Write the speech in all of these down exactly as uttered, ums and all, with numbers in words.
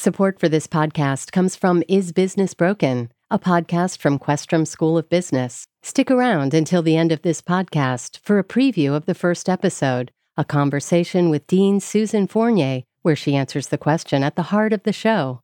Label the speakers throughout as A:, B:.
A: Support for this podcast comes from Is Business Broken, a podcast from Questrom School of Business. Stick around until the end of this podcast for a preview of the first episode, a conversation with Dean Susan Fournier, where she answers the question at the heart of the show.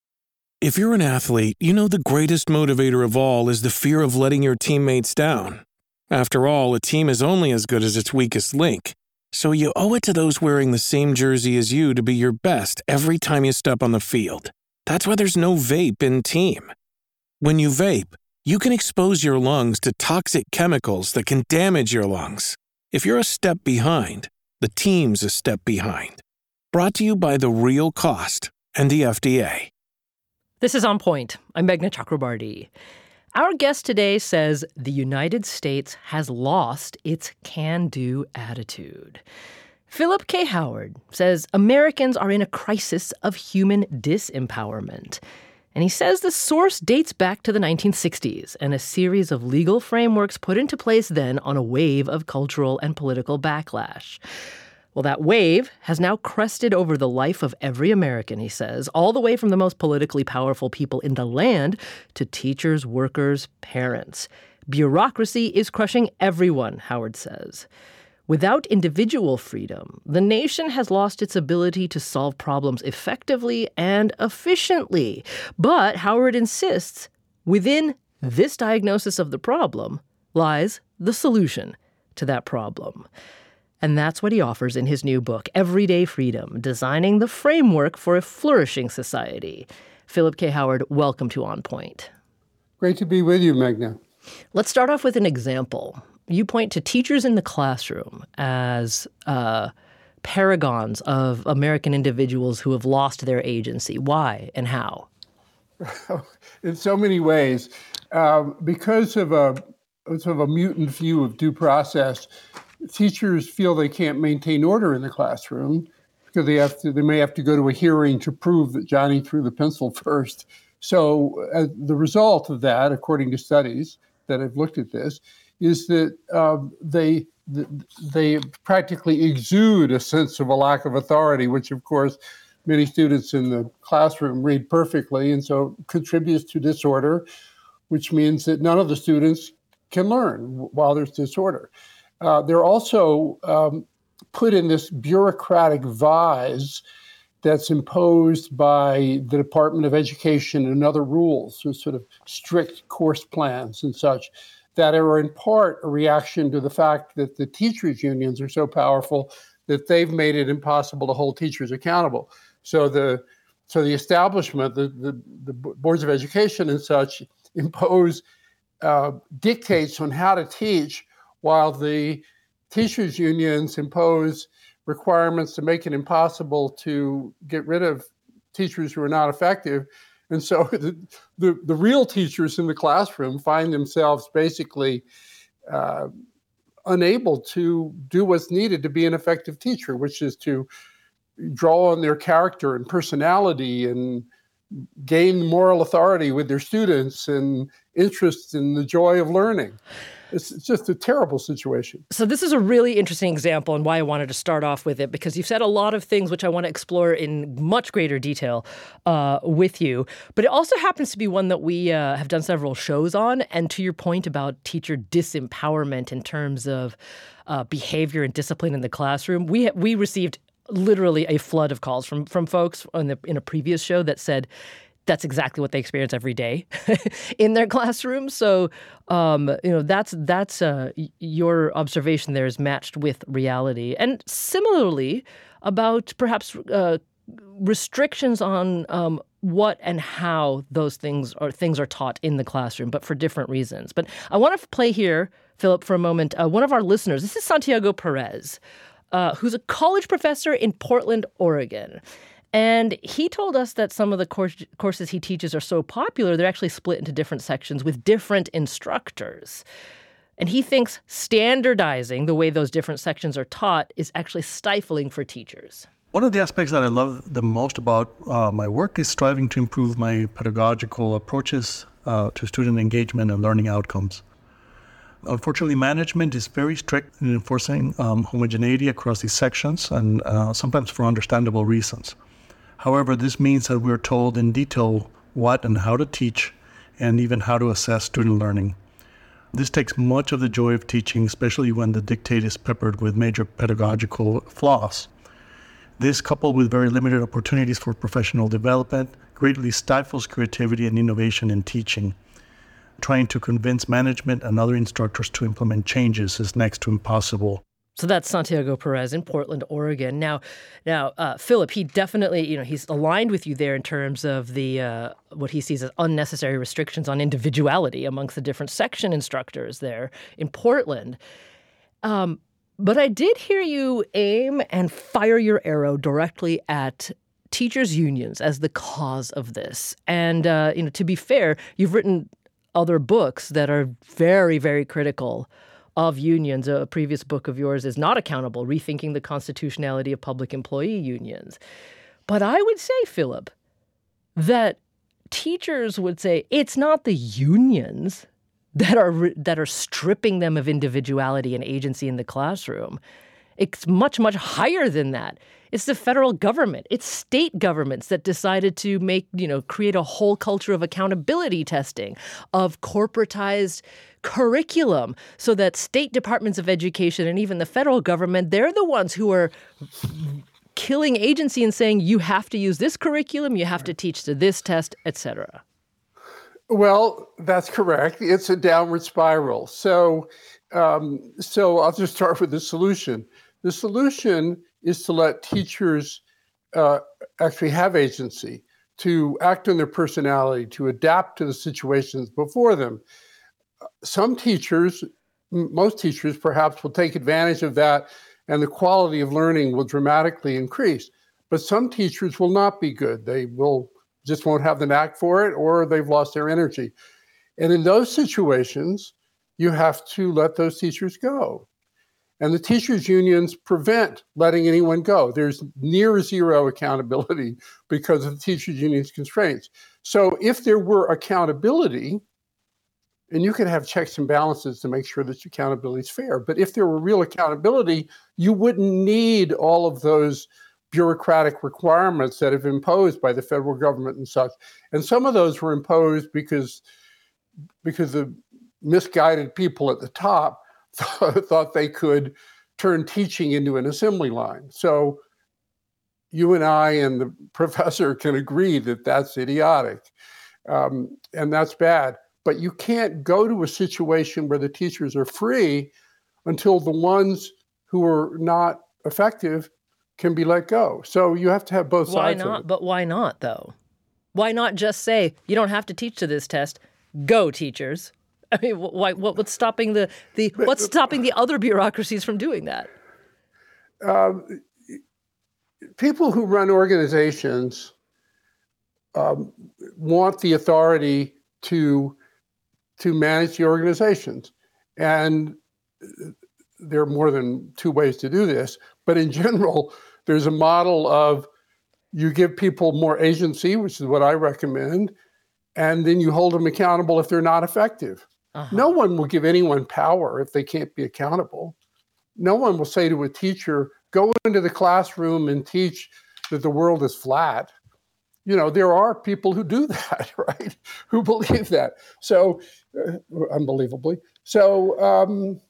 B: If you're an athlete, you know the greatest motivator of all is the fear of letting your teammates down. After all, a team is only as good as its weakest link. So you owe it to those wearing the same jersey as you to be your best every time you step on the field. That's why there's no vape in team. When you vape, you can expose your lungs to toxic chemicals that can damage your lungs. If you're a step behind, the team's a step behind. Brought to you by The Real Cost and the F D A.
C: This is On Point. I'm Meghna Chakrabarti. Our guest today says the United States has lost its can-do attitude. Philip K. Howard says Americans are in a crisis of human disempowerment. And he says the source dates back to the nineteen sixties and a series of legal frameworks put into place then on a wave of cultural and political backlash. Well, that wave has now crested over the life of every American, he says, all the way from the most politically powerful people in the land to teachers, workers, parents. Bureaucracy is crushing everyone, Howard says. Without individual freedom, the nation has lost its ability to solve problems effectively and efficiently. But Howard insists, within this diagnosis of the problem lies the solution to that problem. And that's what he offers in his new book, Everyday Freedom, Designing the Framework for a Flourishing Society. Philip K. Howard, welcome to On Point.
D: Great to be with you, Meghna.
C: Let's start off with an example. You point to teachers in the classroom as uh, paragons of American individuals who have lost their agency. Why and how?
D: In so many ways. Um, because of a, sort of a mutant view of due process, teachers feel they can't maintain order in the classroom because they have to. They may have to go to a hearing to prove that Johnny threw the pencil first. So uh, the result of that, according to studies that have looked at this, is that um, they they practically exude a sense of a lack of authority, which of course many students in the classroom read perfectly, and so contributes to disorder, which means that none of the students can learn while there's disorder. Uh, they're also um, put in this bureaucratic vise that's imposed by the Department of Education and other rules, so sort of strict course plans and such, that are in part a reaction to the fact that the teachers' unions are so powerful that they've made it impossible to hold teachers accountable. So the so the establishment, the, the, the boards of education and such, impose uh, dictates on how to teach, while the teachers' unions impose requirements to make it impossible to get rid of teachers who are not effective. And so the, the, the real teachers in the classroom find themselves basically uh, unable to do what's needed to be an effective teacher, which is to draw on their character and personality and gain moral authority with their students and interest in the joy of learning. It's just a terrible situation.
C: So this is a really interesting example and why I wanted to start off with it, because you've said a lot of things which I want to explore in much greater detail uh, with you. But it also happens to be one that we uh, have done several shows on. And to your point about teacher disempowerment in terms of uh, behavior and discipline in the classroom, we ha- we received literally a flood of calls from from folks in, the, in a previous show that said, that's exactly what they experience every day in their classroom. So, um, you know, that's that's uh, your observation there is matched with reality. And similarly, about perhaps uh, restrictions on um, what and how those things are things are taught in the classroom, but for different reasons. But I want to play here, Philip, for a moment. Uh, one of our listeners, this is Santiago Perez, uh, who's a college professor in Portland, Oregon. And he told us that some of the course, courses he teaches are so popular, they're actually split into different sections with different instructors. And he thinks standardizing the way those different sections are taught is actually stifling for teachers.
E: One of the aspects that I love the most about uh, my work is striving to improve my pedagogical approaches uh, to student engagement and learning outcomes. Unfortunately, management is very strict in enforcing um, homogeneity across these sections, and uh, sometimes for understandable reasons. However, this means that we're told in detail what and how to teach and even how to assess student learning. This takes much of the joy of teaching, especially when the dictate is peppered with major pedagogical flaws. This, coupled with very limited opportunities for professional development, greatly stifles creativity and innovation in teaching. Trying to convince management and other instructors to implement changes is next to impossible.
C: So that's Santiago Perez in Portland, Oregon. Now, now, uh, Philip, he definitely, you know, he's aligned with you there in terms of the uh, what he sees as unnecessary restrictions on individuality amongst the different section instructors there in Portland. Um, but I did hear you aim and fire your arrow directly at teachers' unions as the cause of this. And uh, you know, to be fair, you've written other books that are very, very critical of unions. A previous book of yours is Not Accountable, Rethinking the Constitutionality of Public Employee Unions. But I would say, Philip, that teachers would say it's not the unions that are that are stripping them of individuality and agency in the classroom. It's much, much higher than that. It's the federal government. It's state governments that decided to make, you know, create a whole culture of accountability testing, of corporatized curriculum, so that state departments of education and even the federal government, they're the ones who are killing agency and saying, you have to use this curriculum, you have to teach to this test, et cetera.
D: Well, that's correct. It's a downward spiral. So, um, so I'll just start with the solution. The solution is to let teachers uh, actually have agency, to act on their personality, to adapt to the situations before them. Some teachers, most teachers perhaps, will take advantage of that, and the quality of learning will dramatically increase. But some teachers will not be good. They will just won't have the knack for it, or they've lost their energy. And in those situations, you have to let those teachers go. And the teachers' unions prevent letting anyone go. There's near zero accountability because of the teachers' unions' constraints. So if there were accountability, and you can have checks and balances to make sure that your accountability is fair, but if there were real accountability, you wouldn't need all of those bureaucratic requirements that have been imposed by the federal government and such. And some of those were imposed because, because the misguided people at the top th- thought they could turn teaching into an assembly line. So you and I and the professor can agree that that's idiotic, um, and that's bad. But you can't go to a situation where the teachers are free until the ones who are not effective can be let go. So you have to have both
C: why
D: sides
C: not?
D: of it.
C: But why not, though? Why not just say, you don't have to teach to this test, go teachers? I mean, why, what, what's stopping the, the what's stopping the other bureaucracies from doing that?
D: Um, people who run organizations um, want the authority to to manage the organizations. And there are more than two ways to do this. But in general, there's a model of you give people more agency, which is what I recommend, and then you hold them accountable if they're not effective. Uh-huh. No one will give anyone power if they can't be accountable. No one will say to a teacher, go into the classroom and teach that the world is flat. You know, there are people who do that, right? Who believe that. So, uh, unbelievably. So, um,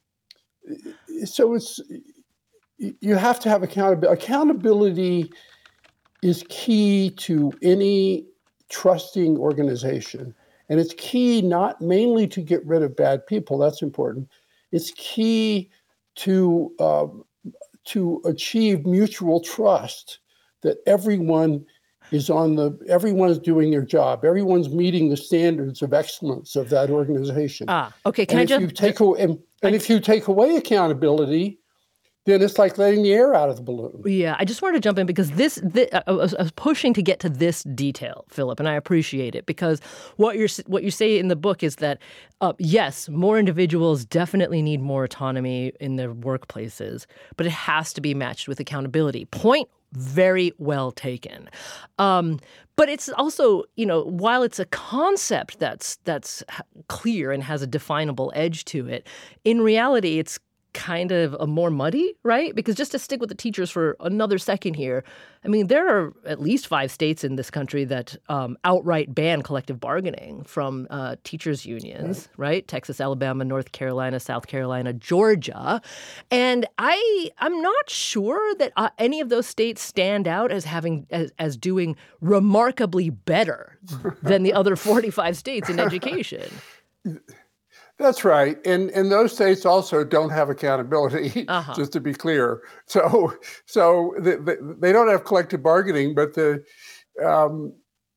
D: so it's, you have to have accountability. Accountability is key to any trusting organization. And it's key not mainly to get rid of bad people, that's important. It's key to, uh, to achieve mutual trust that everyone is on the, everyone's doing their job. Everyone's meeting the standards of excellence of that organization.
C: Ah, okay. Can
D: and
C: I
D: if
C: just...
D: You take away, and and I, if you take away accountability, then it's like letting the air out of the balloon.
C: Yeah, I just wanted to jump in because this, this I, was, I was pushing to get to this detail, Philip, and I appreciate it because what you're what you say in the book is that uh, yes, more individuals definitely need more autonomy in their workplaces, but it has to be matched with accountability. Point very well taken. Um, but it's also, you know, while it's a concept that's that's clear and has a definable edge to it, in reality, it's kind of a more muddy, right? Because just to stick with the teachers for another second here, I mean, there are at least five states in this country that um, outright ban collective bargaining from uh, teachers' unions, right. right? Texas, Alabama, North Carolina, South Carolina, Georgia. And I, I'm not sure that uh, any of those states stand out as having as, as doing remarkably better than the other forty-five states in education.
D: That's right. And and those states also don't have accountability, uh-huh. just to be clear. So so the, the, they don't have collective bargaining, but the um,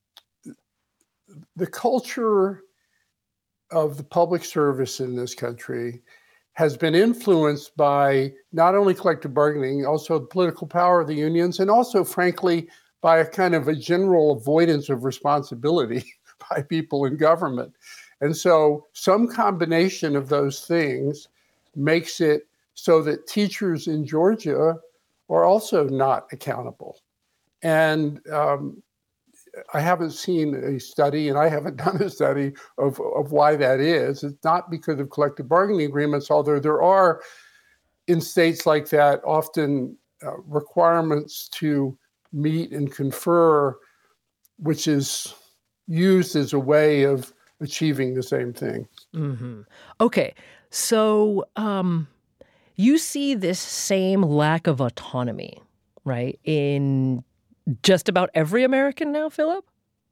D: the culture of the public service in this country has been influenced by not only collective bargaining, also the political power of the unions, and also, frankly, by a kind of a general avoidance of responsibility by people in government. And so some combination of those things makes it so that teachers in Georgia are also not accountable. And um, I haven't seen a study, and I haven't done a study of, of why that is. It's not because of collective bargaining agreements, although there are, in states like that, often uh, requirements to meet and confer, which is used as a way of achieving the same thing.
C: Mm-hmm. Okay, so um, you see this same lack of autonomy, right, in just about every American now, Philip?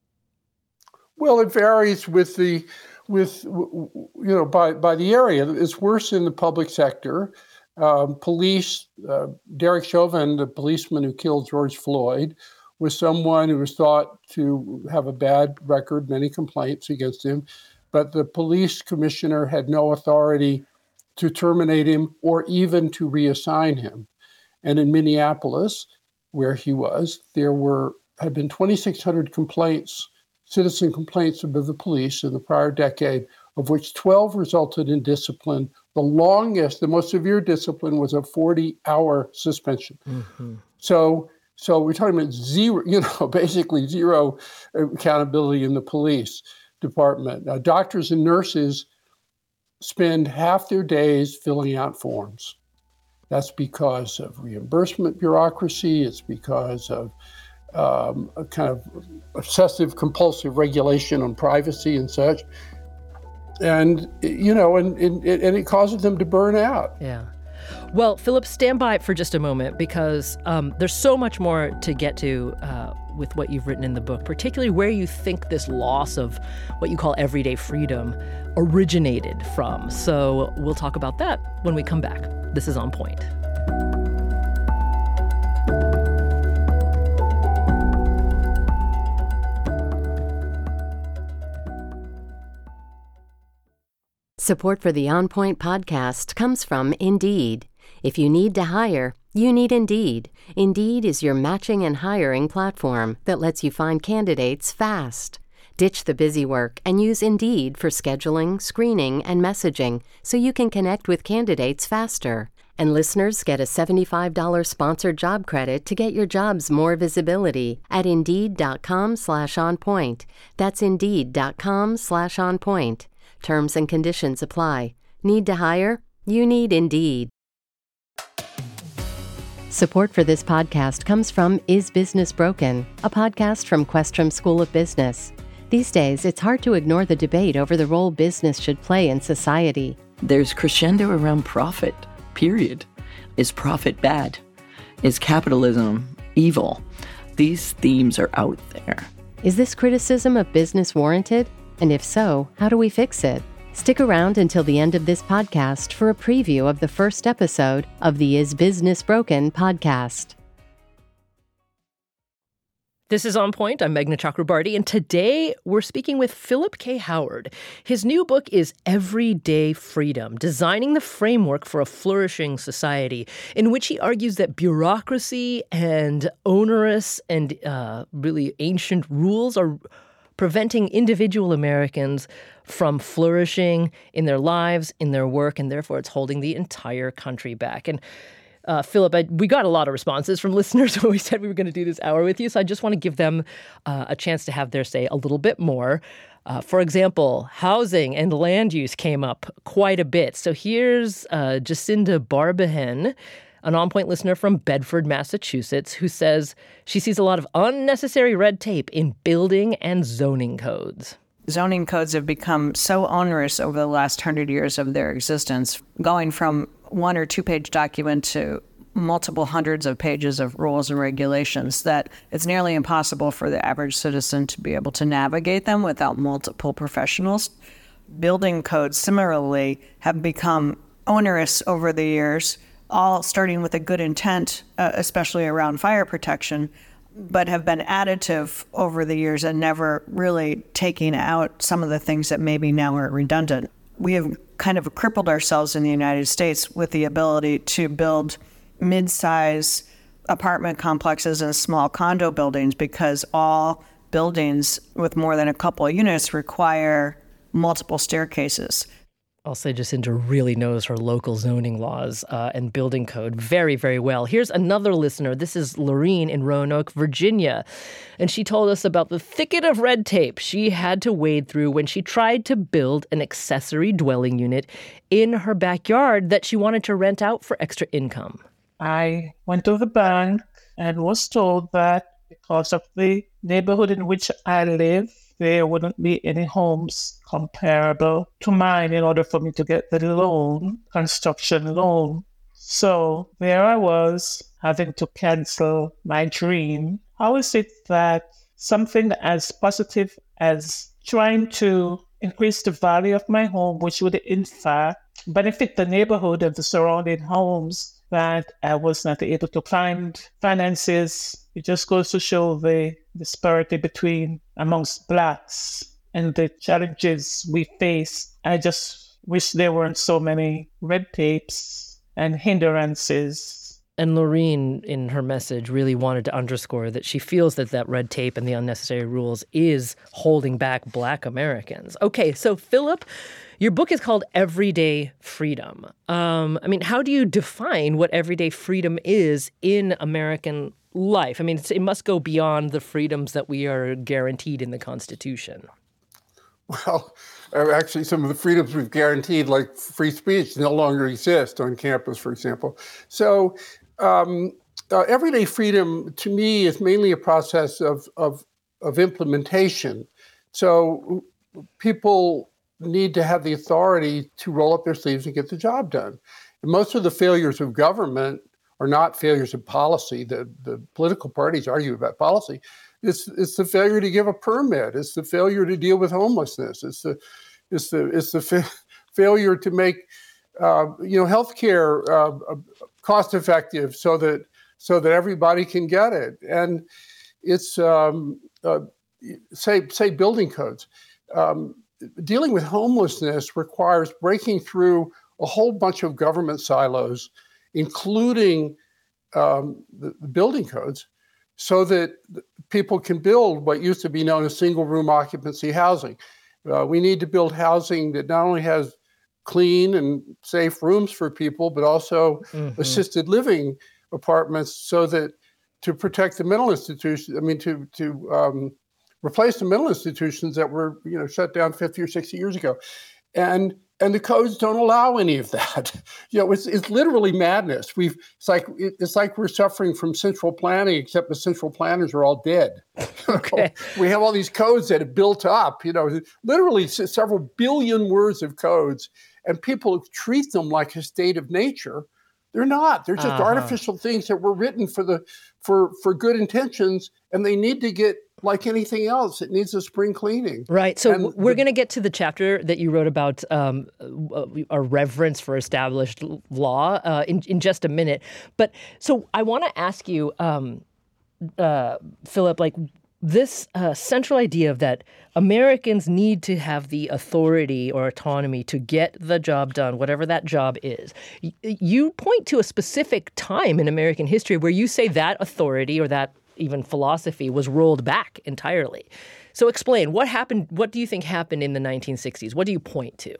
D: Well, it varies with the, with you know, by by the area. It's worse in the public sector. Um, police, uh, Derek Chauvin, the policeman who killed George Floyd, was someone who was thought to have a bad record, many complaints against him, but the police commissioner had no authority to terminate him or even to reassign him. And in Minneapolis, where he was, there were had been twenty-six hundred complaints, citizen complaints about the police in the prior decade, of which twelve resulted in discipline. The longest, the most severe discipline was a forty-hour suspension. Mm-hmm. So, so we're talking about zero, you know, basically zero accountability in the police department. Now, doctors and nurses spend half their days filling out forms. That's because of reimbursement bureaucracy. It's because of um, a kind of obsessive compulsive regulation on privacy and such. And, you know, and, and, and it causes them to burn out.
C: Yeah. Well, Philip, stand by for just a moment, because um, there's so much more to get to uh, with what you've written in the book, particularly where you think this loss of what you call everyday freedom originated from. So we'll talk about that when we come back. This is On Point.
A: Support for the On Point podcast comes from Indeed. If you need to hire, you need Indeed. Indeed is your matching and hiring platform that lets you find candidates fast. Ditch the busy work and use Indeed for scheduling, screening, and messaging so you can connect with candidates faster. And listeners get a seventy-five dollars sponsored job credit to get your jobs more visibility at Indeed.com slash on point. That's Indeed.com slash on point. Terms and conditions apply. Need to hire? You need Indeed. Support for this podcast comes from Is Business Broken?, a podcast from Questrom School of Business. These days, it's hard to ignore the debate over the role business should play in society.
F: There's crescendo around profit, period. Is profit bad? Is capitalism evil? These themes are out there.
A: Is this criticism of business warranted? And if so, how do we fix it? Stick around until the end of this podcast for a preview of the first episode of the Is Business Broken podcast.
C: This is On Point. I'm Meghna Chakrabarti, and today we're speaking with Philip K. Howard. His new book is Everyday Freedom, Designing the Framework for a Flourishing Society, in which he argues that bureaucracy and onerous and uh, really ancient rules are preventing individual Americans from flourishing in their lives, in their work, and therefore it's holding the entire country back. And uh, Philip, I, we got a lot of responses from listeners when we said we were going to do this hour with you, so I just want to give them uh, a chance to have their say a little bit more. Uh, for example, housing and land use came up quite a bit. So here's uh, Jacinda Barbehen, an On Point listener from Bedford, Massachusetts, who says she sees a lot of unnecessary red tape in building and zoning codes.
G: Zoning codes have become so onerous over the last hundred years of their existence, going from one or two page document to multiple hundreds of pages of rules and regulations, that it's nearly impossible for the average citizen to be able to navigate them without multiple professionals. Building codes, similarly, have become onerous over the years, all starting with a good intent, uh, especially around fire protection, but have been additive over the years and never really taking out some of the things that maybe now are redundant. We have kind of crippled ourselves in the United States with the ability to build mid-size apartment complexes and small condo buildings because all buildings with more than a couple of units require multiple staircases.
C: I'll say Jacinda really knows her local zoning laws uh, and building code very, very well. Here's another listener. This is Lorene in Roanoke, Virginia. And she told us about the thicket of red tape she had to wade through when she tried to build an accessory dwelling unit in her backyard that she wanted to rent out for extra income.
H: I went to the bank and was told that because of the neighborhood in which I live, there wouldn't be any homes comparable to mine in order for me to get the loan, construction loan. So there I was, having to cancel my dream. How is it that something as positive as trying to increase the value of my home, which would in fact benefit the neighborhood and the surrounding homes, that I was not able to find finances? It just goes to show the disparity between amongst Blacks and the challenges we face. I just wish there weren't so many red tapes and hindrances.
C: And Lorene, in her message, really wanted to underscore that she feels that that red tape and the unnecessary rules is holding back Black Americans. Okay, so Philip, your book is called Everyday Freedom. Um, I mean, how do you define what everyday freedom is in American life? I mean, it's, it must go beyond the freedoms that we are guaranteed in the Constitution.
D: Well, actually, some of the freedoms we've guaranteed, like free speech, no longer exist on campus, for example. So um, uh, everyday freedom, to me, is mainly a process of, of, of implementation. So people need to have the authority to roll up their sleeves and get the job done. And most of the failures of government are not failures of policy. The, the political parties argue about policy. It's, it's the failure to give a permit. It's the failure to deal with homelessness. It's the, it's the, it's the fa- failure to make, uh, you know, healthcare uh, cost effective so that so that everybody can get it. And it's um, uh, say say building codes. Um, dealing with homelessness requires breaking through a whole bunch of government silos, including um, the, the building codes, so that people can build what used to be known as single-room occupancy housing. Uh, we need to build housing that not only has clean and safe rooms for people, but also mm-hmm. assisted living apartments, so that to protect the mental institutions, I mean, to to um, replace the mental institutions that were, you know, shut down fifty or sixty years ago. And and the codes don't allow any of that. You know, it's it's literally madness. We've it's like it's like we're suffering from central planning, except the central planners are all dead.
C: Okay.
D: We have all these codes that have built up, you know, literally several billion words of codes, and people treat them like a state of nature. They're not. They're just uh-huh. artificial things that were written for the for for good intentions, and they need to get, like anything else, it needs a spring cleaning.
C: Right. So
D: and
C: we're
D: the,
C: going to get to the chapter that you wrote about um, a reverence for established law uh, in, in just a minute. But so I want to ask you, um, uh, Philip, like this uh, central idea of that Americans need to have the authority or autonomy to get the job done, whatever that job is. Y- you point to a specific time in American history where you say that authority or that even philosophy was rolled back entirely. So explain, what happened, what do you think happened in the nineteen sixties? What do you point to?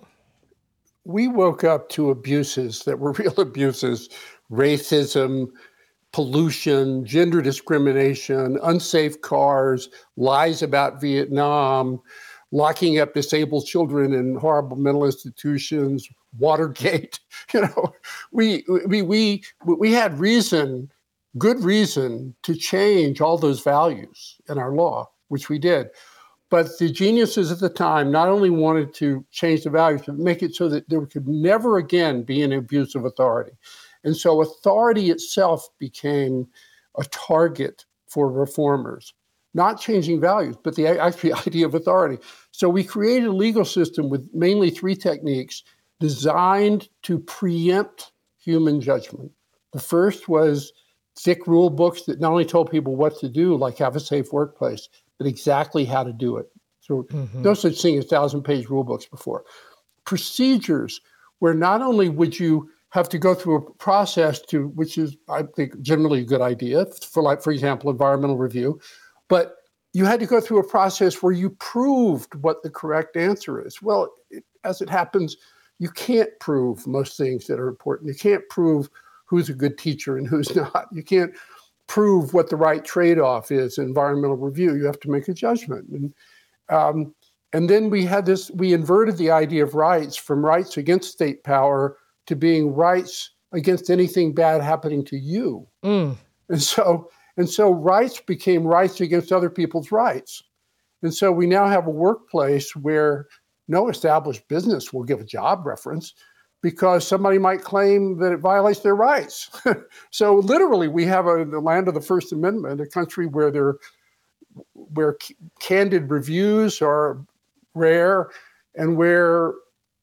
D: We woke up to abuses that were real abuses: racism, pollution, gender discrimination, unsafe cars, lies about Vietnam, locking up disabled children in horrible mental institutions, Watergate. You know, we we we we had reason, good reason, to change all those values in our law, which we did. But the geniuses at the time not only wanted to change the values, but make it so that there could never again be an abuse of authority. And so authority itself became a target for reformers, not changing values, but the actual idea of authority. So we created a legal system with mainly three techniques designed to preempt human judgment. The first was thick rule books that not only told people what to do, like have a safe workplace, but exactly how to do it. So mm-hmm. no such thing as thousand-page rule books before. Procedures where not only would you have to go through a process to, which is, I think, generally a good idea for, like, for example, environmental review, but you had to go through a process where you proved what the correct answer is. Well, it, as it happens, you can't prove most things that are important. You can't prove who's a good teacher and who's not. You can't prove what the right trade-off is in environmental review. You have to make a judgment. And, um, and then we had this, we inverted the idea of rights from rights against state power to being rights against anything bad happening to you. Mm. And so, and so rights became rights against other people's rights. And so we now have a workplace where no established business will give a job reference because somebody might claim that it violates their rights. So literally, we have a, the land of the First Amendment, a country where there, where c- candid reviews are rare, and where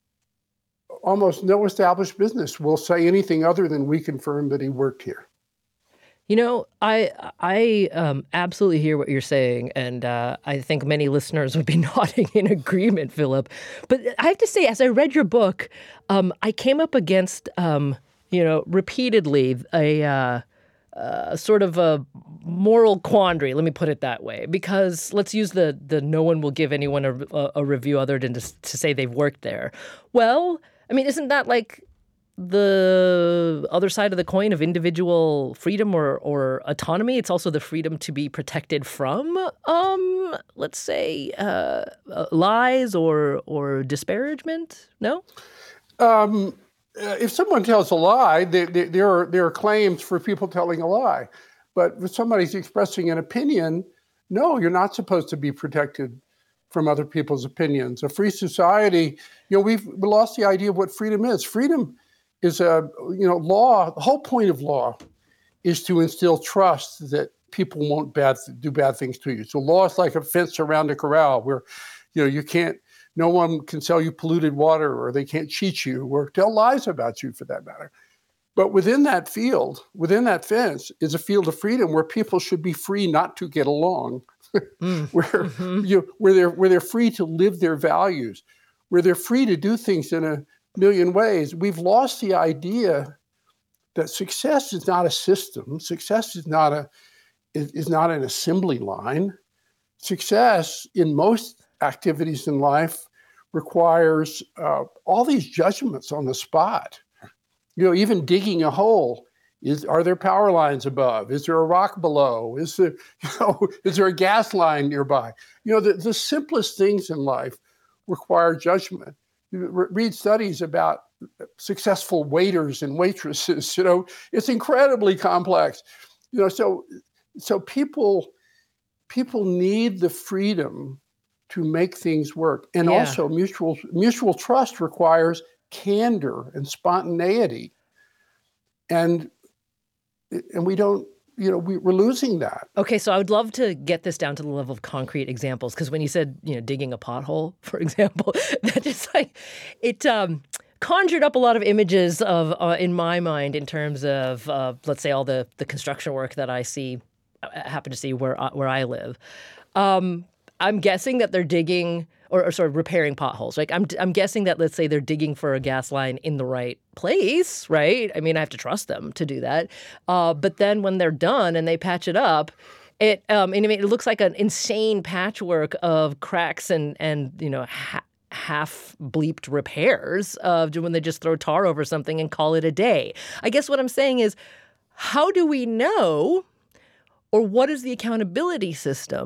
D: almost no established business will say anything other than we confirm that he worked here.
C: You know, I I um, absolutely hear what you're saying, and uh, I think many listeners would be nodding in agreement, Philip. But I have to say, as I read your book, um, I came up against, um, you know, repeatedly a uh, uh, sort of a moral quandary. Let me put it that way, because let's use the the no one will give anyone a, a, a review other than to, to say they've worked there. Well, I mean, isn't that like the other side of the coin of individual freedom or, or autonomy? It's also the freedom to be protected from, um, let's say, uh, uh, lies or or disparagement. No.
D: Um, if someone tells a lie, there, there are there are claims for people telling a lie. But if somebody's expressing an opinion, no, you're not supposed to be protected from other people's opinions. A free society, you know, we've lost the idea of what freedom is. Freedom is a, you know, law. The whole point of law is to instill trust that people won't bad do bad things to you. So law is like a fence around a corral where, you know, you can't, no one can sell you polluted water, or they can't cheat you or tell lies about you for that matter. But within that field, within that fence is a field of freedom where people should be free not to get along, mm. where mm-hmm. you where they're where they're free to live their values, where they're free to do things in a million ways. We've lost the idea that success is not a system. Success is not a is, is not an assembly line. Success in most activities in life requires uh, all these judgments on the spot. You know, even digging a hole, is are there power lines above? Is there a rock below? Is there, you know, is there a gas line nearby? You know, the, the simplest things in life require judgment. You read studies about successful waiters and waitresses. You know, it's incredibly complex. You know, so so people people need the freedom to make things work, and yeah. also mutual mutual trust requires candor and spontaneity, and and we don't. You know, we, we're losing that.
C: Okay, so I would love to get this down to the level of concrete examples, because when you said, you know, digging a pothole, for example, that just like it um, conjured up a lot of images of uh, in my mind in terms of uh, let's say all the the construction work that I see, I happen to see where where I live. Um, I'm guessing that they're digging or, or sort of repairing potholes. Like I'm I'm guessing that, let's say, they're digging for a gas line in the right place, right? I mean, I have to trust them to do that. Uh, but then when they're done and they patch it up, it um, and it looks like an insane patchwork of cracks and and you know ha- half bleeped repairs of when they just throw tar over something and call it a day. I guess what I'm saying is, how do we know, or what is the accountability system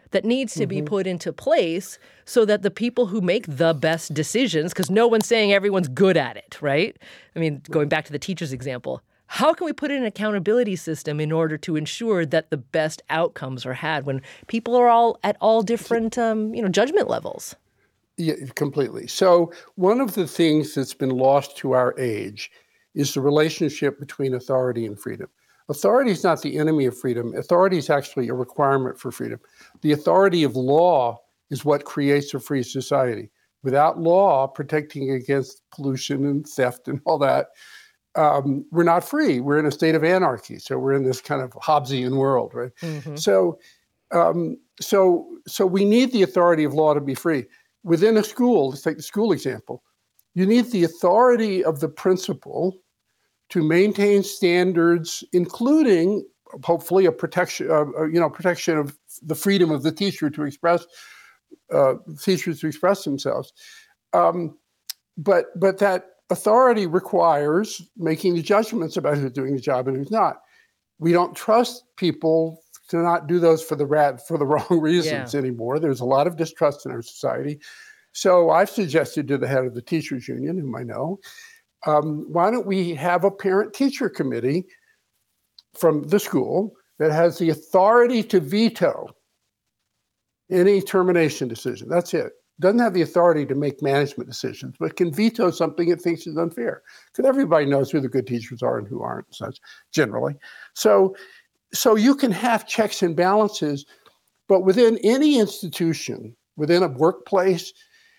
C: that needs to mm-hmm. be put into place so that the people who make the best decisions, because no one's saying everyone's good at it, right? I mean, going back to the teacher's example, how can we put in an accountability system in order to ensure that the best outcomes are had when people are all at all different, um, you know, judgment levels?
D: Yeah, completely. So one of the things that's been lost to our age is the relationship between authority and freedom. Authority is not the enemy of freedom. Authority is actually a requirement for freedom. The authority of law is what creates a free society. Without law protecting against pollution and theft and all that, um, we're not free. We're in a state of anarchy. So we're in this kind of Hobbesian world, right? Mm-hmm. So, um, so, so we need the authority of law to be free. Within a school, let's take the school example, you need the authority of the principal to maintain standards, including hopefully a protection, uh, you know, protection of the freedom of the teacher to express, uh, teachers to express themselves. Um, but but that authority requires making the judgments about who's doing the job and who's not. We don't trust people to not do those for the rat for the wrong reasons yeah. anymore. There's a lot of distrust in our society. So I've suggested to the head of the teachers union, whom I know, um, why don't we have a parent-teacher committee from the school that has the authority to veto any termination decision. That's it. Doesn't have the authority to make management decisions, but can veto something it thinks is unfair. Because everybody knows who the good teachers are and who aren't, and such, generally. So, so you can have checks and balances, but within any institution, within a workplace,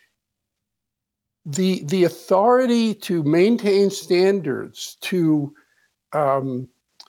D: the the authority to maintain standards, to um,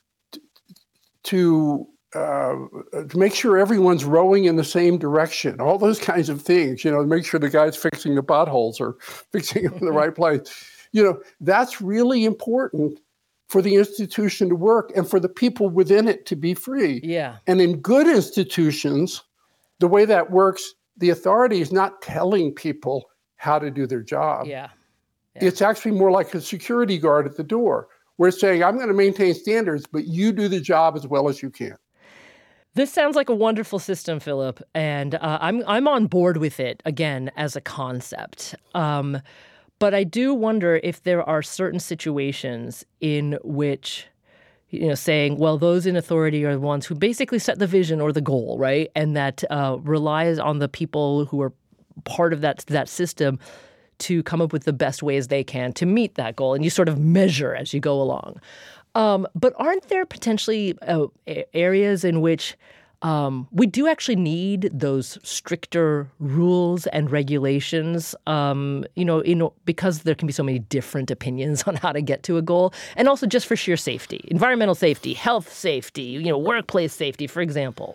D: to uh, to make sure everyone's rowing in the same direction, all those kinds of things, you know, make sure the guy's fixing the potholes or fixing them in the right place. You know, that's really important for the institution to work and for the people within it to be free.
C: Yeah.
D: And in good institutions, the way that works, the authority is not telling people how to do their job.
C: Yeah. yeah.
D: It's actually more like a security guard at the door. We're saying, I'm going to maintain standards, but you do the job as well as you can.
C: This sounds like a wonderful system, Philip, and uh, I'm I'm on board with it, again, as a concept. Um, but I do wonder if there are certain situations in which, you know, saying, well, those in authority are the ones who basically set the vision or the goal, right? And that uh, relies on the people who are part of that that system to come up with the best ways they can to meet that goal. And you sort of measure as you go along. Um, but aren't there potentially uh, areas in which um, we do actually need those stricter rules and regulations, um, you know, in, because there can be so many different opinions on how to get to a goal, and also just for sheer safety, environmental safety, health safety, you know, workplace safety, for example?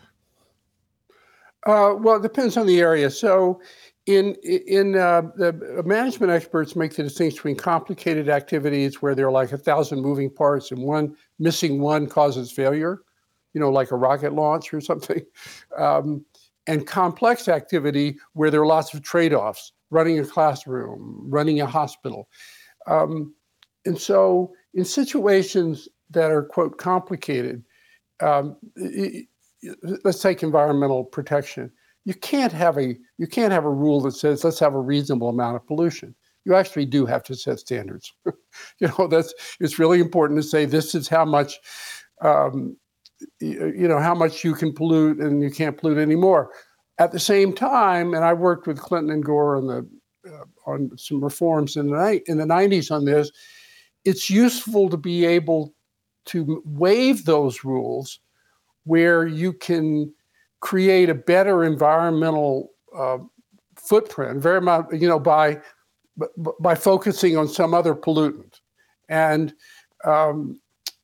D: Uh, well, it depends on the area. So in in uh, the management experts make the distinction between complicated activities where there are like a thousand moving parts and one missing one causes failure, you know, like a rocket launch or something, um, and complex activity where there are lots of trade-offs, running a classroom, running a hospital. Um, and so in situations that are, quote, complicated, um, it, let's take environmental protection. You can't have a you can't have a rule that says let's have a reasonable amount of pollution. You actually do have to set standards. you know, that's it's really important to say this is how much, um, you, you know, how much you can pollute and you can't pollute anymore. At the same time, and I worked with Clinton and Gore on the uh, on some reforms in the ni- in the nineties on this. It's useful to be able to waive those rules where you can create a better environmental uh, footprint, very much, you know, by by focusing on some other pollutant, and um,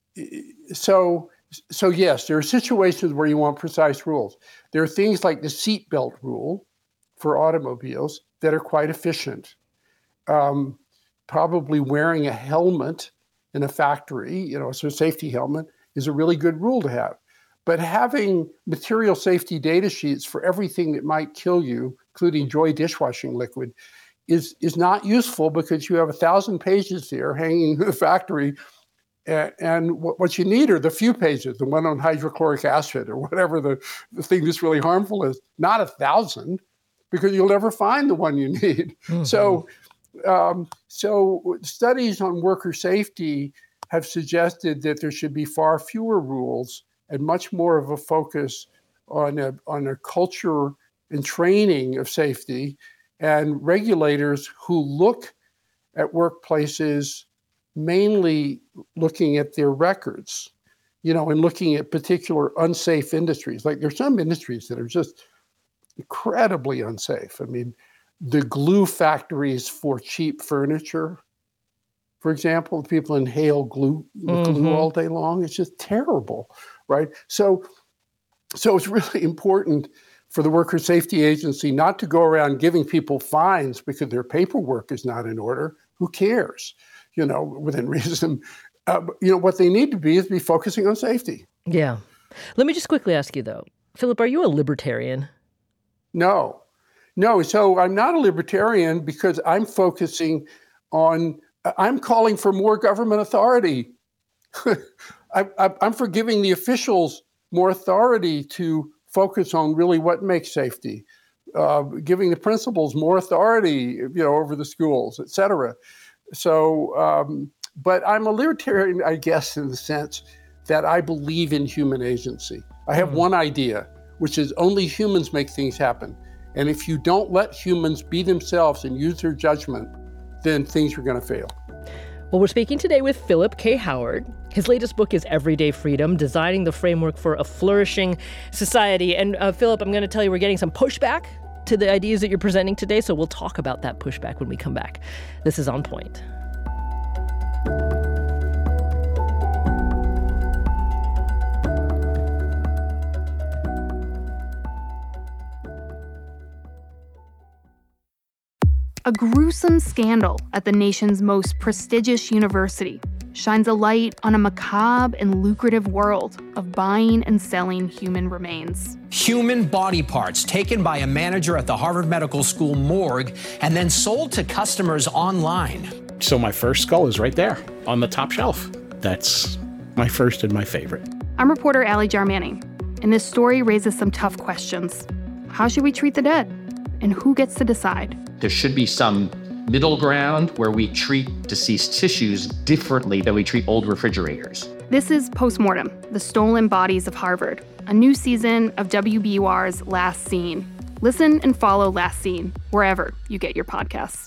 D: so so yes, there are situations where you want precise rules. There are things like the seatbelt rule for automobiles that are quite efficient. Um, probably wearing a helmet in a factory, you know, so a safety helmet is a really good rule to have. But having material safety data sheets for everything that might kill you, including Joy dishwashing liquid, is, is not useful because you have a thousand pages there hanging in the factory And, and what, what you need are the few pages, the one on hydrochloric acid or whatever the, the thing that's really harmful is, not a thousand, because you'll never find the one you need. Mm-hmm. So, um, so studies on worker safety have suggested that there should be far fewer rules and much more of a focus on a, on a culture and training of safety, and regulators who look at workplaces mainly looking at their records, you know, and looking at particular unsafe industries. Like there's some industries that are just incredibly unsafe. I mean, the glue factories for cheap furniture, for example, people inhale glue, mm-hmm. glue all day long. It's just terrible, right? So, so it's really important for the Worker Safety Agency not to go around giving people fines because their paperwork is not in order. Who cares? You know, within reason. Uh, you know, what they need to be is be focusing on safety.
C: Yeah. Let me just quickly ask you, though. Philip, are you a libertarian?
D: No. No. So I'm not a libertarian because I'm focusing on, I'm calling for more government authority. I, I, I'm for giving the officials more authority to focus on really what makes safety, uh, giving the principals more authority, you know, over the schools, et cetera. So, um, but I'm a libertarian, I guess, in the sense that I believe in human agency. I have mm. one idea, which is only humans make things happen. And if you don't let humans be themselves and use their judgment, then things are going to fail.
C: Well, we're speaking today with Philip K. Howard. His latest book is Everyday Freedom, Designing the Framework for a Flourishing Society. And uh, Philip, I'm going to tell you we're getting some pushback to the ideas that you're presenting today, so we'll talk about that pushback when we come back. This is On Point.
I: A gruesome scandal at the nation's most prestigious university shines a light on a macabre and lucrative world of buying and selling human remains.
J: Human body parts taken by a manager at the Harvard Medical School morgue and then sold to customers online.
K: So my first skull is right there on the top shelf. That's my first and my favorite.
I: I'm reporter Allie Jarmanning, and this story raises some tough questions. How should we treat the dead? And who gets to decide?
L: There should be some middle ground where we treat deceased tissues differently than we treat old refrigerators.
I: This is Postmortem, The Stolen Bodies of Harvard, a new season of W B U R's Last Scene. Listen and follow Last Scene wherever you get your podcasts.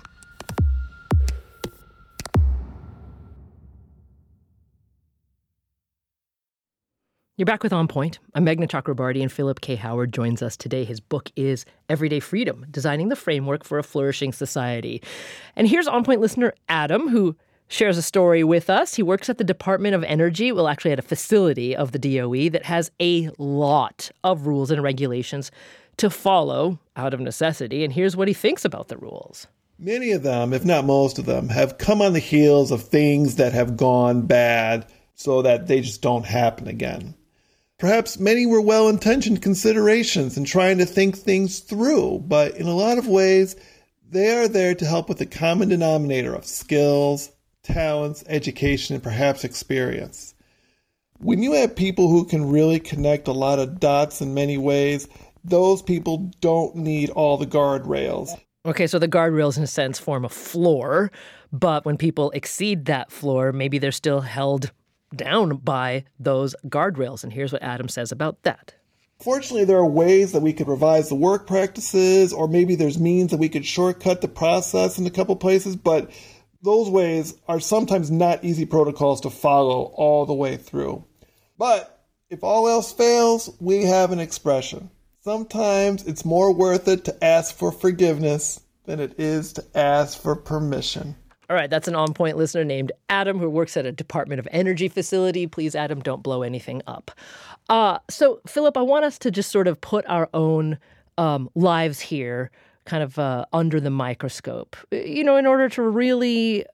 C: You're back with On Point. I'm Meghna Chakrabarty, and Philip K. Howard joins us today. His book is Everyday Freedom, Designing the Framework for a Flourishing Society. And here's On Point listener Adam, who shares a story with us. He works at the Department of Energy, well, actually at a facility of the D O E that has a lot of rules and regulations to follow out of necessity. And here's what he thinks about the rules.
M: Many of them, if not most of them, have come on the heels of things that have gone bad so that they just don't happen again. Perhaps many were well-intentioned considerations in trying to think things through, but in a lot of ways, they are there to help with the common denominator of skills, talents, education, and perhaps experience. When you have people who can really connect a lot of dots in many ways, those people don't need all the guardrails.
C: Okay, so the guardrails, in a sense, form a floor, but when people exceed that floor, maybe they're still held down by those guardrails. And here's what Adam says about that.
M: Fortunately, there are ways that we could revise the work practices, or maybe there's means that we could shortcut the process in a couple places, but those ways are sometimes not easy protocols to follow all the way through. But if all else fails, we have an expression. Sometimes it's more worth it to ask for forgiveness than it is to ask for permission.
C: All right, that's an On Point listener named Adam who works at a Department of Energy facility. Please, Adam, don't blow anything up. Uh, so, Philip, I want us to just sort of put our own um, lives here kind of uh, under the microscope, you know, in order to really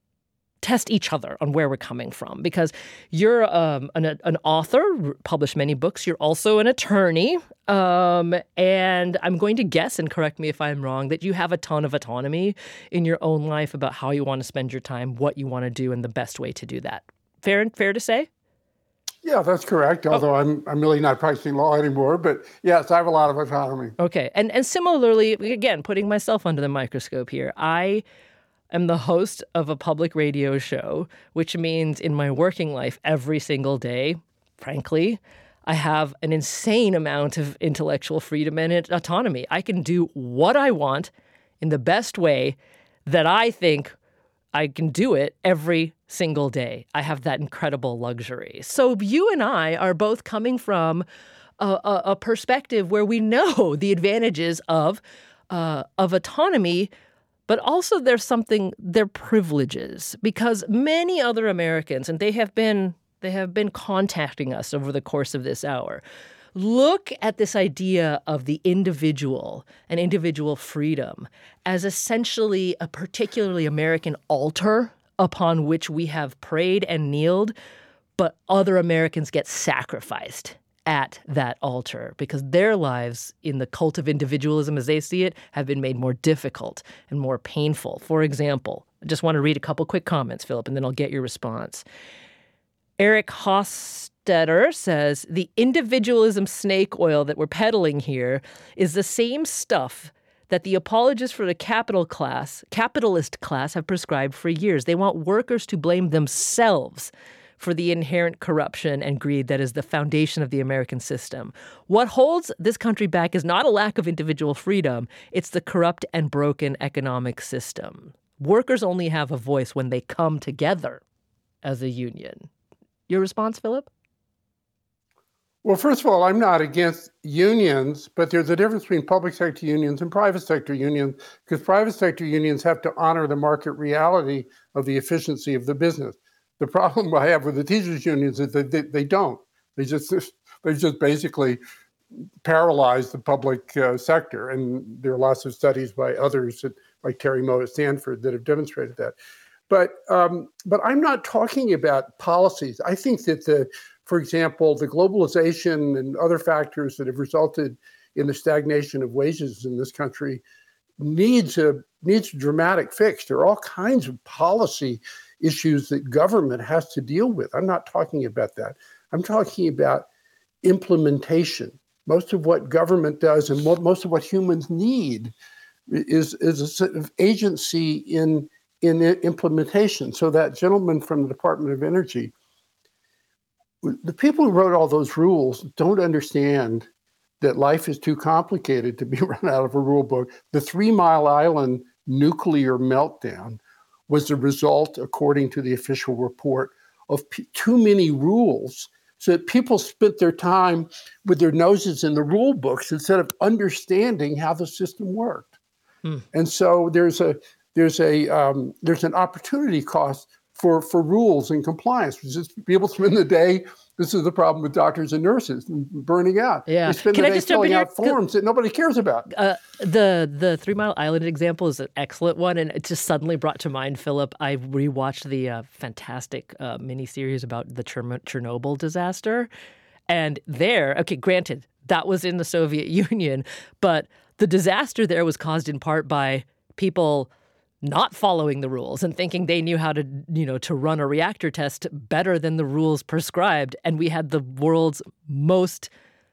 C: test each other on where we're coming from. Because you're um, an, an author, published many books. You're also an attorney. Um, and I'm going to guess, and correct me if I'm wrong, that you have a ton of autonomy in your own life about how you want to spend your time, what you want to do, and the best way to do that. Fair fair to say?
D: Yeah, that's correct. Although oh. I'm I'm really not practicing law anymore, but yes, I have a lot of autonomy.
C: Okay, and and similarly, again, putting myself under the microscope here, I am the host of a public radio show, which means in my working life every single day, frankly, I have an insane amount of intellectual freedom and autonomy. I can do what I want in the best way that I think I can do it every single day. I have that incredible luxury. So you and I are both coming from a, a, a perspective where we know the advantages of uh, of autonomy, but also there's something, they're privileges, because many other Americans, and they have been they have been contacting us over the course of this hour, look at this idea of the individual and individual freedom as essentially a particularly American altar upon which we have prayed and kneeled, but other Americans get sacrificed at that altar because their lives in the cult of individualism as they see it have been made more difficult and more painful. For example, I just want to read a couple quick comments, Philip, and then I'll get your response. Eric Hofstetter says, the individualism snake oil that we're peddling here is the same stuff that the apologists for the capital class, capitalist class have prescribed for years. They want workers to blame themselves for the inherent corruption and greed that is the foundation of the American system. What holds this country back is not a lack of individual freedom. It's the corrupt and broken economic system. Workers only have a voice when they come together as a union. Your response, Philip?
D: Well, first of all, I'm not against unions, but there's a difference between public sector unions and private sector unions, because private sector unions have to honor the market reality of the efficiency of the business. The problem I have with the teachers' unions is that they, they don't. They just they just basically paralyze the public uh, sector, and there are lots of studies by others, that, like Terry Moe at Stanford, that have demonstrated that. But um, but I'm not talking about policies. I think that the, for example, the globalization and other factors that have resulted in the stagnation of wages in this country needs a needs a dramatic fix. There are all kinds of policy issues that government has to deal with. I'm not talking about that. I'm talking about implementation. Most of what government does and what, most of what humans need is is a sort of agency in. in implementation. So that gentleman from the Department of Energy, the people who wrote all those rules don't understand that life is too complicated to be run out of a rule book. The Three Mile Island nuclear meltdown was the result, according to the official report, of p- too many rules, so that people spent their time with their noses in the rule books instead of understanding how the system worked. Hmm. And so there's a There's a um, there's an opportunity cost for, for rules and compliance. Just people spend the day. This is the problem with doctors and nurses burning out.
C: Yeah,
D: they spend
C: Can
D: the
C: I
D: day
C: just jump
D: filling
C: in
D: out
C: here?
D: forms that nobody cares about.
C: Uh, the the Three Mile Island example is an excellent one, and it just suddenly brought to mind, Philip. I rewatched the uh, fantastic uh, miniseries about the Chern- Chernobyl disaster, and there, okay, granted, that was in the Soviet Union, but the disaster there was caused in part by people not following the rules and thinking they knew how to, you know, to run a reactor test better than the rules prescribed. And we had the world's most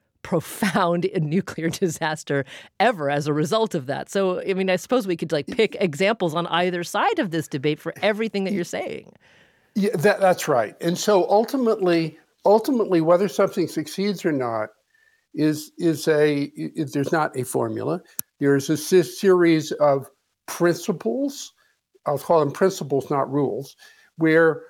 C: profound nuclear disaster ever as a result of that. So, I mean, I suppose we could like pick examples on either side of this debate for everything that you're saying.
D: Yeah, that, that's right. And so ultimately, ultimately, whether something succeeds or not is, is a, is, there's not a formula. There's a series of principles, I'll call them principles, not rules, where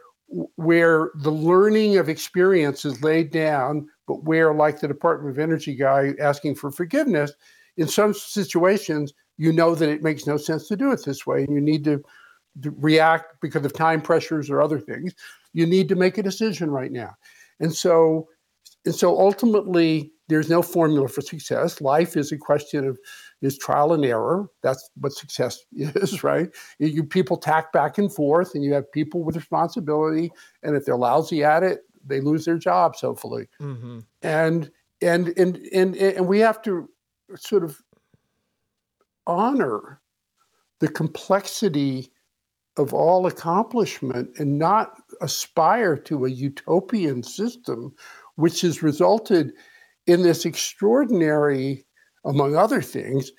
D: where the learning of experience is laid down, but where, like the Department of Energy guy asking for forgiveness, in some situations, you know that it makes no sense to do it this way, and you need to, to react because of time pressures or other things. You need to make a decision right now. And so, and so ultimately, there's no formula for success. Life is a question of is trial and error. That's what success is, right? You people tack back and forth, and you have people with responsibility. And if they're lousy at it, they lose their jobs, hopefully. Mm-hmm. And and and and and we have to sort of honor the complexity of all accomplishment and not aspire to a utopian system, which has resulted in this extraordinary, among other things,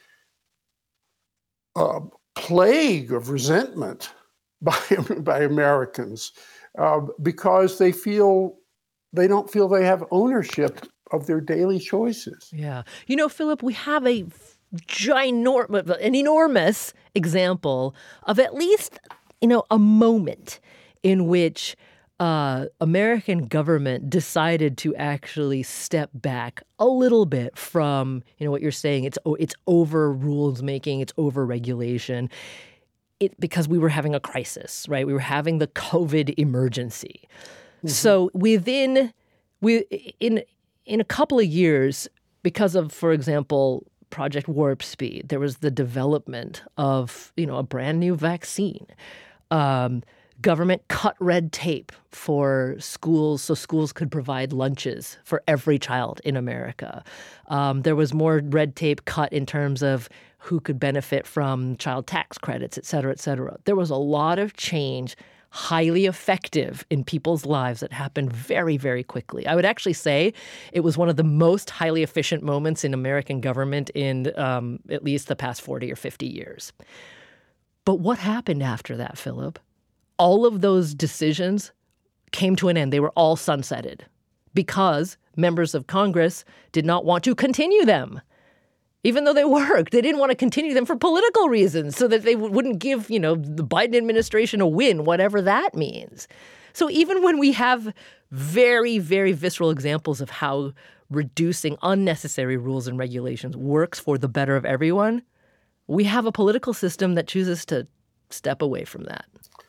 D: uh, plague of resentment by, by Americans uh, because they feel they don't feel they have ownership of their daily choices.
C: Yeah. You know, Philip, we have a ginormous, an enormous example of at least, you know, a moment in which uh, American government decided to actually step back a little bit from, you know, what you're saying. It's it's over rules making, it's over regulation. It because we were having a crisis, right? We were having the COVID emergency. Mm-hmm. So within we in in a couple of years, because of, for example, Project Warp Speed, there was the development of, you know, a brand new vaccine. Um, government cut red tape for schools so schools could provide lunches for every child in America. Um, there was more red tape cut in terms of who could benefit from child tax credits, et cetera, et cetera. There was a lot of change, highly effective in people's lives that happened very, very quickly. I would actually say it was one of the most highly efficient moments in American government in um, at least the past forty or fifty years. But what happened after that, Philip? All of those decisions came to an end. They were all sunsetted because members of Congress did not want to continue them. Even though they worked, they didn't want to continue them for political reasons so that they wouldn't give, you know, the Biden administration a win, whatever that means. So even when we have very, very visceral examples of how reducing unnecessary rules and regulations works for the better of everyone, we have a political system that chooses to step away from that.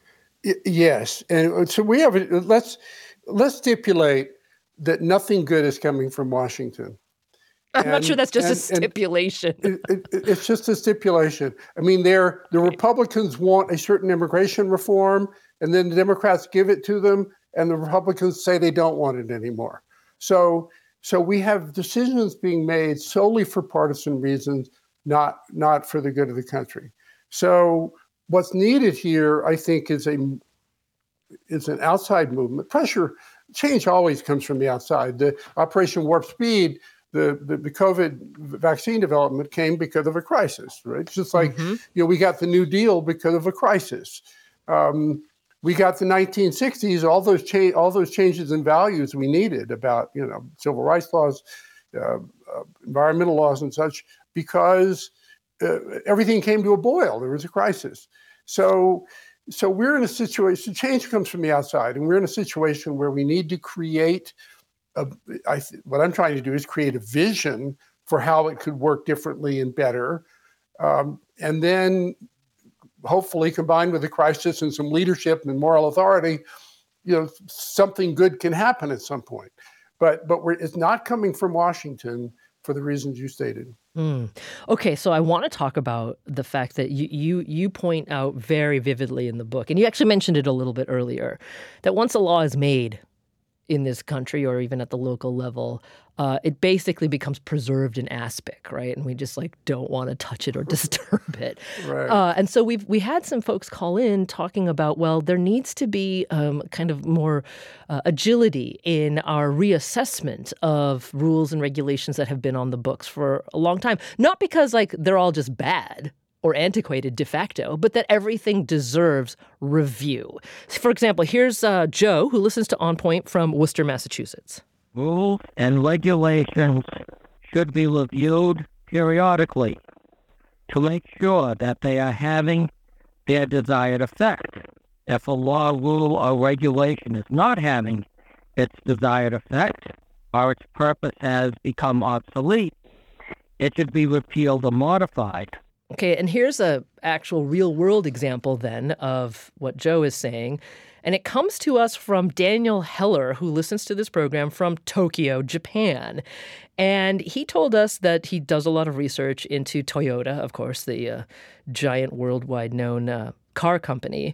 D: Yes. And so we have, let's, let's stipulate that nothing good is coming from Washington.
C: I'm
D: and,
C: not sure that's just
D: and,
C: a stipulation.
D: It, it, it's just a stipulation. I mean, they're, the Republicans want a certain immigration reform, and then the Democrats give it to them, and the Republicans say they don't want it anymore. So, so we have decisions being made solely for partisan reasons, not not for the good of the country. So what's needed here, I think, is a is an outside movement. Pressure, change always comes from the outside. The Operation Warp Speed, the, the, the COVID vaccine development came because of a crisis, right? It's just like, mm-hmm. you know, we got the New Deal because of a crisis. Um, we got the nineteen sixties, all those cha- all those changes in values we needed about, you know, civil rights laws, uh, uh, environmental laws and such, because uh, everything came to a boil. There was a crisis. So, so we're in a situation, change comes from the outside, and we're in a situation where we need to create, a, I th- what I'm trying to do is create a vision for how it could work differently and better. Um, and then hopefully combined with the crisis and some leadership and moral authority, you know, something good can happen at some point. But, but we're, it's not coming from Washington for the reasons you stated.
C: Mm. Okay, so I want to talk about the fact that you, you you point out very vividly in the book, and you actually mentioned it a little bit earlier, that once a law is made in this country or even at the local level, uh, it basically becomes preserved in aspic, right? And we just like don't want to touch it or disturb it.
D: Right.
C: Uh, and so we've we had some folks call in talking about, well, there needs to be um, kind of more uh, agility in our reassessment of rules and regulations that have been on the books for a long time. Not because like they're all just bad or antiquated de facto, but that everything deserves review. For example, here's uh, Joe, who listens to On Point from Worcester, Massachusetts.
N: Rules and regulations should be reviewed periodically to make sure that they are having their desired effect. If a law, rule, or regulation is not having its desired effect, or its purpose has become obsolete, it should be repealed or modified.
C: Okay, and here's a actual real-world example then of what Joe is saying. And it comes to us from Daniel Heller, who listens to this program from Tokyo, Japan. And he told us that he does a lot of research into Toyota, of course, the uh, giant worldwide known uh, car company.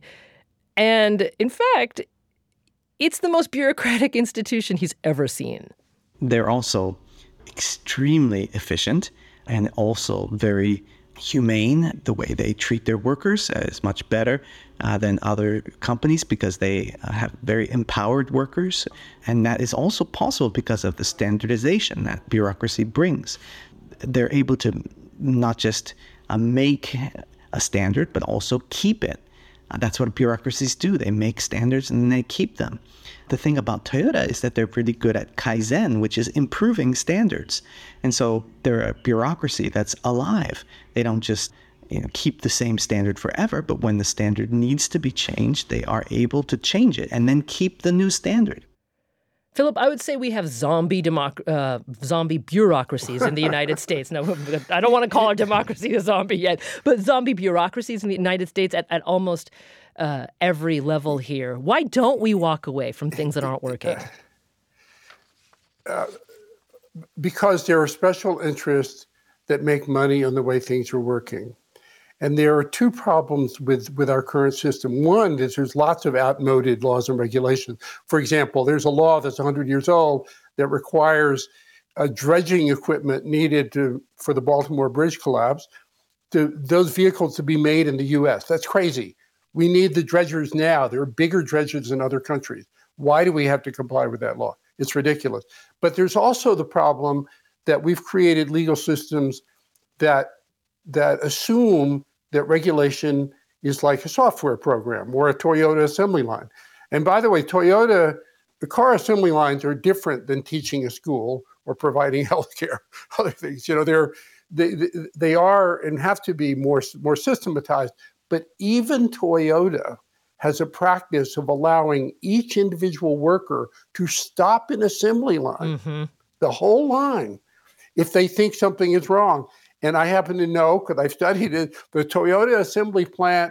C: And in fact, it's the most bureaucratic institution he's ever seen.
O: They're also extremely efficient and also very humane. The way they treat their workers is much better uh, than other companies because they uh, have very empowered workers. And that is also possible because of the standardization that bureaucracy brings. They're able to not just uh, make a standard, but also keep it. Uh, that's what bureaucracies do. They make standards and they keep them. The thing about Toyota is that they're pretty good at Kaizen, which is improving standards. And so they're a bureaucracy that's alive. They don't just you know, keep the same standard forever, but when the standard needs to be changed, they are able to change it and then keep the new standard.
C: Philip, I would say we have zombie democ- uh, zombie bureaucracies in the United States. No, I don't want to call our democracy a zombie yet, but zombie bureaucracies in the United States at, at almost uh, every level here. Why don't we walk away from things that aren't working?
D: Uh, because there are special interests that make money on the way things are working. And there are two problems with, with our current system. One is there's lots of outmoded laws and regulations. For example, there's a law that's one hundred years old that requires a dredging equipment needed to, for the Baltimore Bridge collapse, to those vehicles to be made in the U S. That's crazy. We need the dredgers now. There are bigger dredgers in other countries. Why do we have to comply with that law? It's ridiculous. But there's also the problem that we've created legal systems that that assume that regulation is like a software program or a Toyota assembly line. And by the way, Toyota, the car assembly lines are different than teaching a school or providing healthcare, other things. You know, they're they they are and have to be more more systematized. But even Toyota has a practice of allowing each individual worker to stop an assembly line, mm-hmm. the whole line, if they think something is wrong. And I happen to know, because I've studied it, the Toyota assembly plant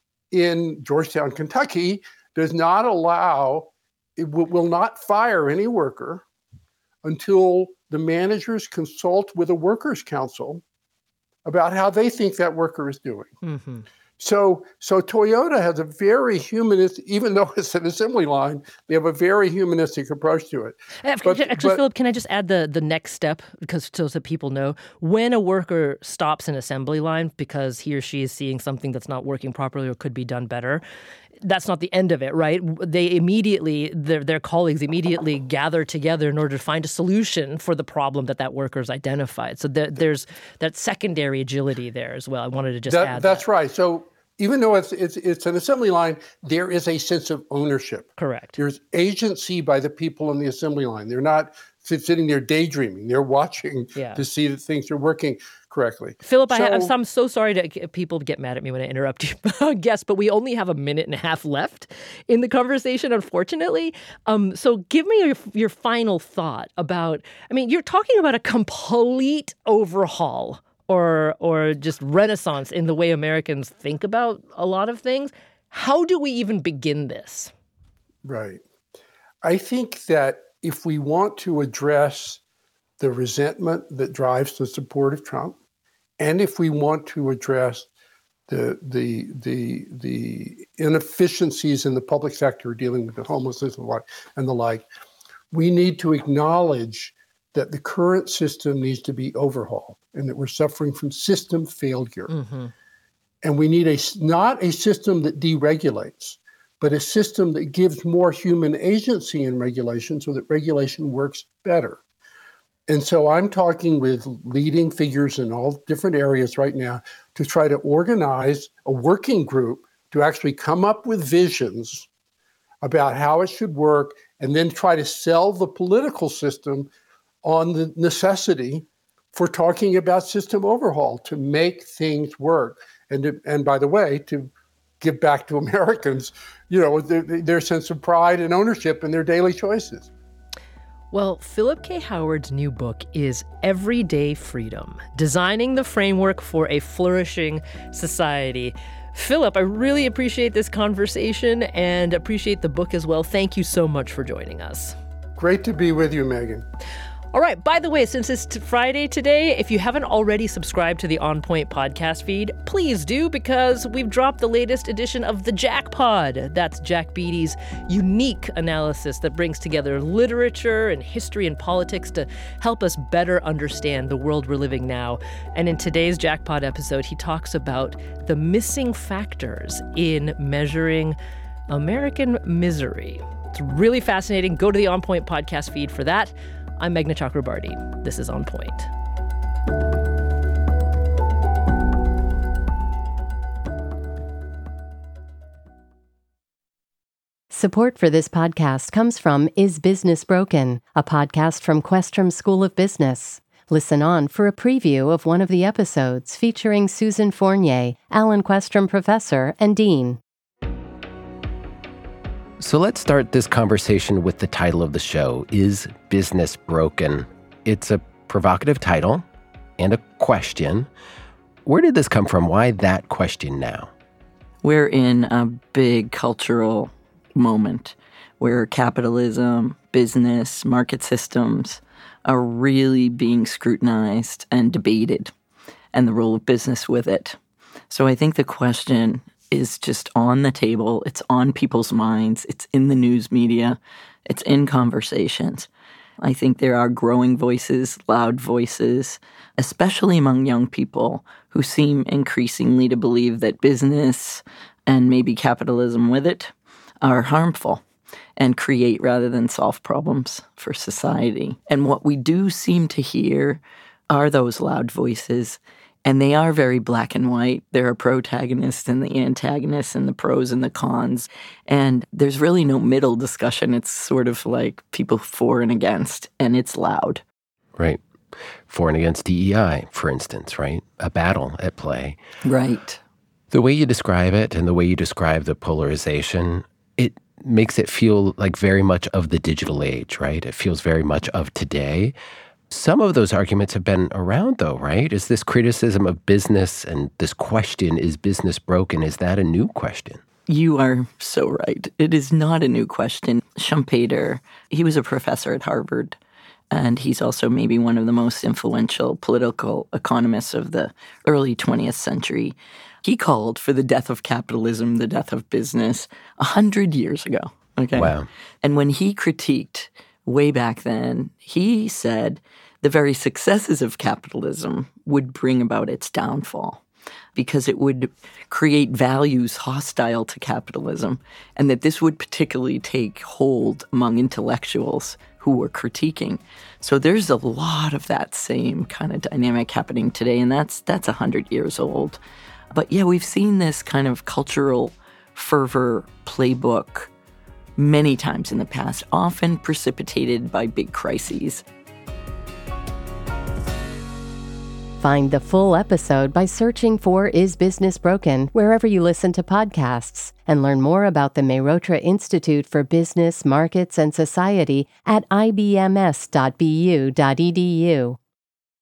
D: in Georgetown, Kentucky, does not allow, it w- will not fire any worker until the managers consult with a workers' council about how they think that worker is doing. Mm-hmm. So, so Toyota has a very humanistic, even though it's an assembly line, they have a very humanistic approach to it.
C: But, Actually, but, Philip, can I just add the, the next step, because so that people know, when a worker stops an assembly line because he or she is seeing something that's not working properly or could be done better, that's not the end of it, right? They immediately, their their colleagues immediately gather together in order to find a solution for the problem that that worker's identified. So there, there's that secondary agility there as well. I wanted to just
D: that,
C: add
D: That's
C: that.
D: right. So even though it's, it's it's an assembly line, there is a sense of ownership.
C: Correct.
D: There's agency by the people on the assembly line. They're not sitting there daydreaming. They're watching yeah. to see that things are working correctly.
C: Philip,
D: so,
C: I have, I'm so sorry to people get mad at me when I interrupt you, guess, but we only have a minute and a half left in the conversation, unfortunately. Um, so give me your, your final thought about, I mean, you're talking about a complete overhaul or or just renaissance in the way Americans think about a lot of things. How do we even begin this?
D: Right. I think that if we want to address the resentment that drives the support of Trump, and if we want to address the the the the inefficiencies in the public sector dealing with the homelessness and the like, and the like, we need to acknowledge that the current system needs to be overhauled and that we're suffering from system failure. Mm-hmm. And we need a not a system that deregulates, but a system that gives more human agency in regulation so that regulation works better. And so I'm talking with leading figures in all different areas right now to try to organize a working group to actually come up with visions about how it should work and then try to sell the political system on the necessity for talking about system overhaul to make things work. And, to, and by the way, to give back to Americans, you know, their, their sense of pride and ownership in their daily choices.
C: Well, Philip K. Howard's new book is Everyday Freedom, Designing the Framework for a Flourishing Society. Philip, I really appreciate this conversation and appreciate the book as well. Thank you so much for joining us.
D: Great to be with you, Megan.
C: All right, by the way, since it's t- Friday today, if you haven't already subscribed to the On Point podcast feed, please do, because we've dropped the latest edition of the Jack Pod. That's Jack Beatty's unique analysis that brings together literature and history and politics to help us better understand the world we're living now. And in today's Jack Pod episode, he talks about the missing factors in measuring American misery. It's really fascinating. Go to the On Point podcast feed for that. I'm Meghna Chakrabarty. This is On Point.
A: Support for this podcast comes from Is Business Broken, a podcast from Questrom School of Business. Listen on for a preview of one of the episodes featuring Susan Fournier, Alan Questrom Professor and Dean.
P: So let's start this conversation with the title of the show, Is Business Broken? It's a provocative title and a question. Where did this come from? Why that question now?
F: We're in a big cultural moment where capitalism, business, market systems are really being scrutinized and debated, and the role of business with it. So I think the question is just on the table. It's on people's minds. It's in the news media. It's in conversations. I think there are growing voices, loud voices, especially among young people who seem increasingly to believe that business and maybe capitalism with it are harmful and create rather than solve problems for society. And what we do seem to hear are those loud voices. And they are very black and white. There are protagonists and the antagonists and the pros and the cons. And there's really no middle discussion. It's sort of like people for and against, and it's loud.
P: Right. For and against D E I, for instance, right? A battle at play.
F: Right.
P: The way you describe it and the way you describe the polarization, it makes it feel like very much of the digital age, right? It feels very much of today. Some of those arguments have been around, though, right? Is this criticism of business and this question, is business broken, is that a new question?
F: You are so right. It is not a new question. Schumpeter, he was a professor at Harvard, and he's also maybe one of the most influential political economists of the early twentieth century. He called for the death of capitalism, the death of business, a hundred years ago. Okay.
P: Wow.
F: And when he critiqued way back then, he said the very successes of capitalism would bring about its downfall because it would create values hostile to capitalism, and that this would particularly take hold among intellectuals who were critiquing. So there's a lot of that same kind of dynamic happening today, and that's that's one hundred years old. But yeah, we've seen this kind of cultural fervor playbook many times in the past, often precipitated by big crises.
A: Find the full episode by searching for Is Business Broken wherever you listen to podcasts, and learn more about the Mehrotra Institute for Business, Markets, and Society at I B M S dot B U dot E D U.